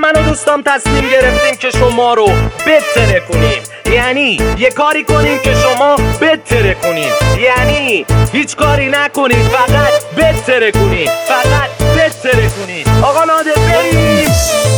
من و دوستام تصمیم گرفتیم که شما رو بتره کنیم. یعنی یه کاری کنیم که شما بتره کنیم، یعنی هیچ کاری نکنید، فقط بتره کنید، فقط بتره کنید. آقا نادر بریم.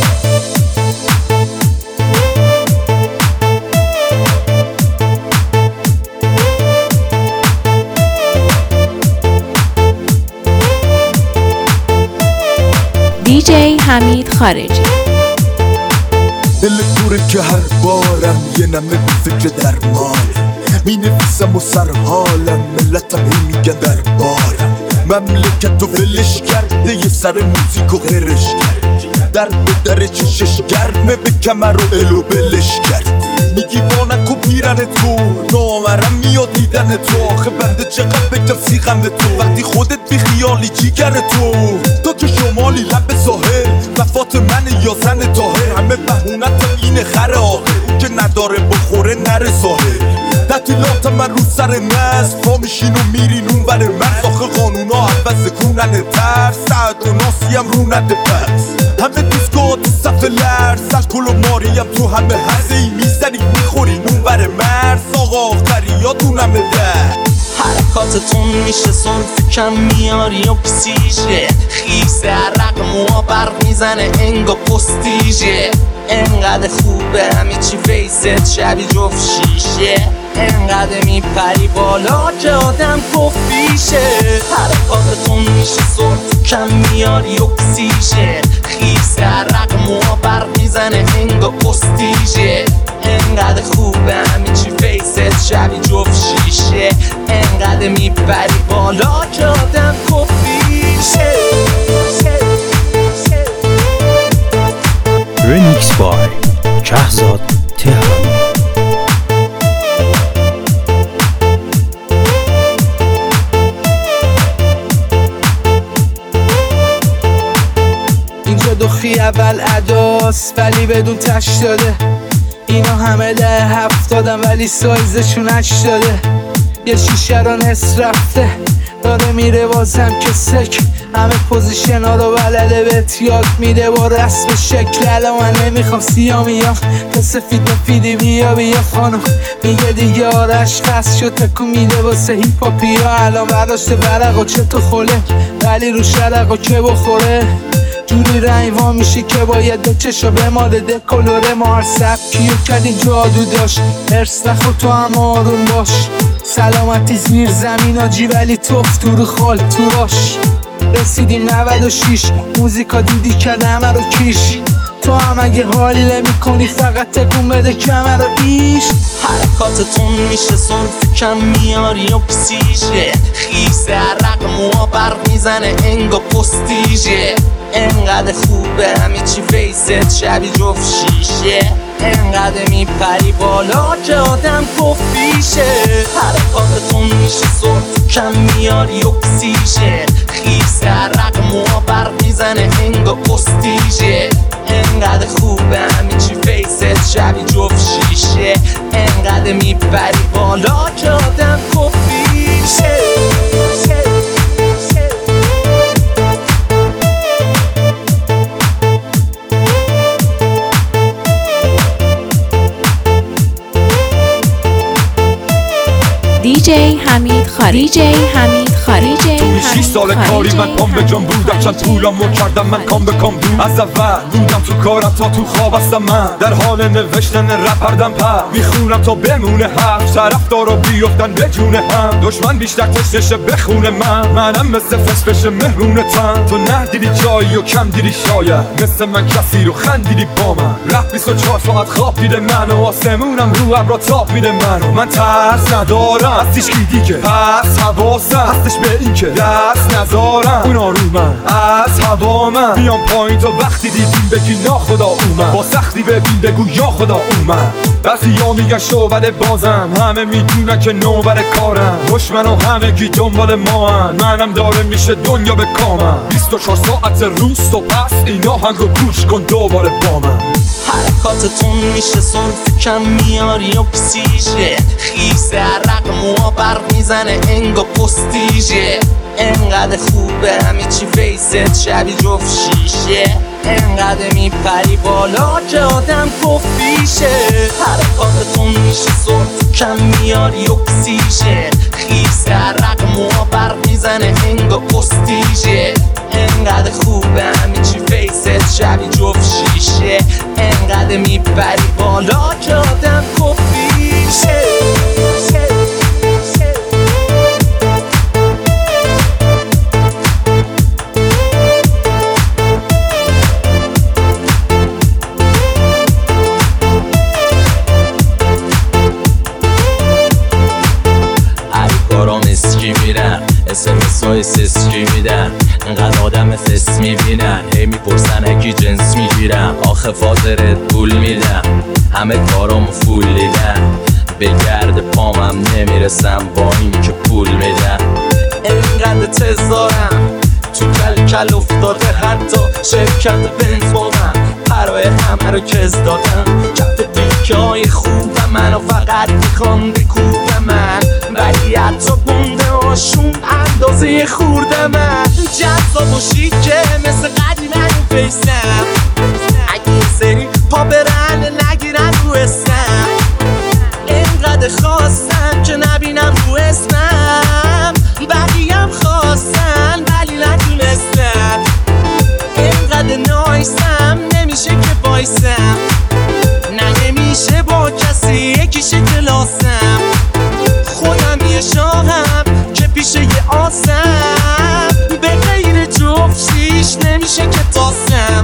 دیجی حمید خارجی. دل دوره که هر بارم یه نمه بی فکر درمان می نفیسم و سرحالم، ملتم هی میگن دربارم. مملکت رو ولش کرده یه سر موزیک و غیرش کرد، در به در چشش گرمه به کمر و الو بلش کرد. میگی بانک و پیرن تو نامرم میاد دیدن تو، آخه بنده چقدر بگم سیغم تو وقتی خودت بی خیالی جیگر تو که شمالی لب ساحل، وفات من یا زن طاهر، همه بهونت اینه خر آخر که نداره بخوره نره ساحل. تعطیلات من رو سر نصف پا میشین و میرین اون بر مرز، آخه قانونا عوض کنن ترس، سعد و ناسی هم رو نده پس. همه دیسکا تو صف لرز، الکل و ماریم تو همه هزه ای میزنید میخورین اون بر مرز، آقا آخری یادونم ده. حرکاتتون میشه سلف کم میاری و پسیشه، خیس عرق موها برق میزنه انگا پستیشه. انقدر خوبه همه چی فیست شبی جفت شیشه، انقدر میپری بالا که آدم کفیشه. حرکاتتون میشه سلف کم میاری و پسیشه، خیس عرق موها برق میزنه انگا پستیشه. انقدر خوبه همه چی فیست شبی جفت شیشه، انقدر میپری بالا که آدم کفیشه. ریمیکس بای شهزاد تهرانی. اینجا دخی اول اداست ولی بدون تش داده، اینا همه ده 70 ولی سایزشون 8 داده. یه شیشه رو نصف رفته داره میره بازم که سک، همه پوزیشن ها رو بلده بهت یاد میده با رسم شکل. الان من نمیخوام سیاه میام تا سفید مفیدی بیا خانم، میگه دیگه آرش خست شد تکو میده واسه هیپ هاپی ها. الان برداشته ورق و چه تو خوله ولی رو شرق و که بخوره، جوری رنگ وا میشه که باید به چشا به مال دکلوره. ما هر سبکیو کردی جادو داشت، ارس نخور تو هم آروم باش، سلامتی زیر زمین آجی ولی توف تو رو خال تو راش. رسیدیم 96 موزیکا دیدی کرده همه رو کیش، تو هم اگه حالی نمی‌کنی فقط تکون بده کمر رو ایش. حرکاتتون میشه سلف کم میاری و پسیشه، خیس عرق موها برق میزنه انگا پستیشه. انقدر خوبه همه چی فیست شبی جفت شیشه، انقدر میپری بالا که آدم کفیشه. حرکاتتون میشه سلف کم میاری و پسیشه، خیس عرق موها برق میزنه انگا پستیشه. انقدر خوبه همه چی فیست شبی جفت شیشه، انقدر میپری بالا که آدم کفیشه. دیجی حمید خارجی. 6 سال کاری من پام به جان بودم، چند طولامو کردم من کام به کام بود. از اول بودم تو کارم تا تو خواب هستم، من در حال نوشتن رپ هردم پر میخونم تا بمونه حرف، طرفدارا بیفتن به جون هم، دشمن بیشتر تشنشه بخونه منم مثل فسفش مهرون تن. تو نه دیدی جایی و کم دیدی شاید مثل من کسی رو خندیدی با من، رپ 24 ساعت خواب دیده من و آسمونم رو ابرا تاب میده من ترس ندارم از هیچکی دیگه، پس حواسم هستش به این که دست نذارم اونا رو من از هوا من میام پایین تا وقتی دیدیم بگی ناخدا اومد، با سختی ببین بگو یا خدا اومد. بعضیا میگن شعبده بازم، همه میدونن که نوبر کارم، دشمن و همه کی دنبال ما هن. منم داره میشه دنیا به کامم، 24 ساعت روز تو پس اینا هنگو گوش کن دوباره با من. حرکاتتون میشه سلف کم میاری و پسیشه، خیس عرق موها برق میزنه انگا پستیشه. انقدر خوبه همه چی فیست شبی جفت شیشه، انقدر انقدر میپری بالا که آدم کفیشه. حرکاتتون میشه سرد کم میاری اکسیژن، خیس عرق موها برق میزنه انگا پستیژه. انقدر خوبه همه چی فیست شبیه جفت شیشه، انقدر میپری بالا که آدم کفیشه. SMS های سسکی میدن، انقدر آدم فس میبینن، هی میپرسن اگه جنس میگیرم، آخه فازرت پول میدم، همه کارامو فول دیدن، به گرد پامم نمیرسم با این که پول میدن. انقدر تزارم تو کل افتاده، حتی شرکت بنز با من پرای همه رو کز دادم. کف دیکه های خوب منو فقط میخوان بکوب من، ولی حتی بونده هاشون اندازه خورده من. جذاب و شیکه مثل قدیمه رو فیسم، اگه این سری پا برن نگیرن رو اسمم. اینقدر خواستم که نبینم رو اسمم، بقیم خواستن ولی نتونستم. اینقدر نایسم نمیشه که بایسم، نه نمیشه با کسی یکیشه کلاسم. خودم یه شاهم که پیش یه آسم، به غیر جفت شیش نمیشه که تاسم.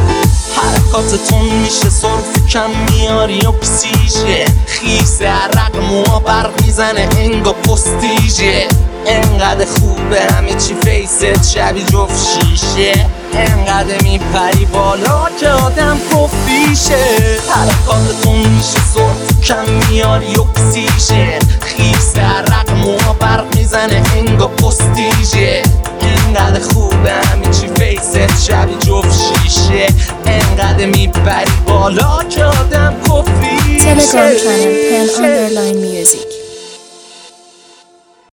حرکاتتون میشه صرف کم میاری اکسیژه، خیس عرق موها برق میزنه انگا پستیژه. انقدر خوبه همه چی فیست شبیه جفت شیشه، انقدر میپری بالا که آدم کفیشه. حرکاتتون میشه صرف کم میاری اکسیژن، خیس عرق موها برق میزنه انگا پستیژه. انقدر خوبه همه چی فیست شبیه جفت شیشه، انقدر میپری بالا که آدم کفیشه. Telegram channel Pen_Music